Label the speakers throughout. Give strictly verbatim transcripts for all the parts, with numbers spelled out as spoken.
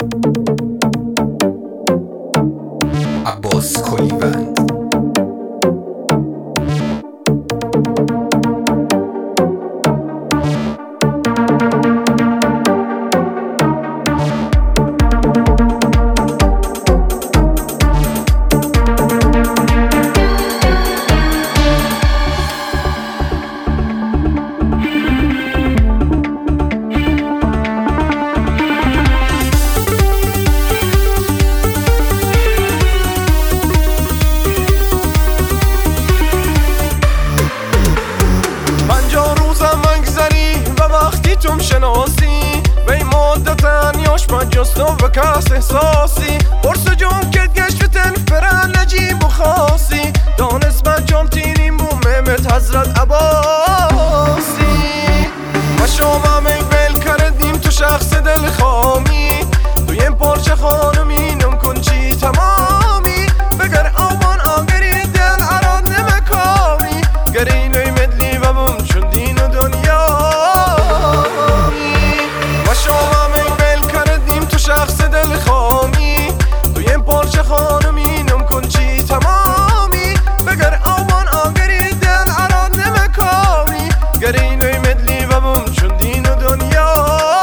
Speaker 1: عباس کلیوند.
Speaker 2: توم شناسی و این مدت نیاش من جستو و کس احساسی برس جون کد گشت تن فرن نجیب و خاصی دانست من جان تینیم بو مهمت حضرت عباسی و شما می بل کردیم تو شخص دل خامی تو این پارچه خانمی نم کن چی تمامی بگر آمان آگری دل عراد نمکامی گری نوی مدلی و بوم چون دین و دنیا شخص دل خامی توی این پارچه خانمی نم کن چی تمامی بگر آمان آگری دل عراد نمکامی گری نوی مدلی و بوم چون دین و دنیا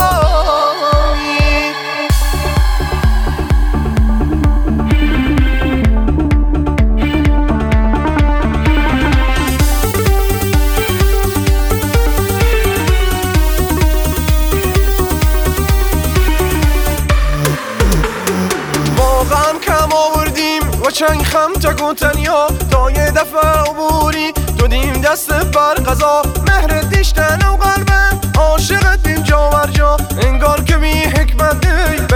Speaker 2: و چنگ خم تکو تنیا تا یه دفعه عبوری تو دیم دست بر قضا مهر دیشتن و قلبم عاشقت بیم جا بر جا انگار که بی حکمت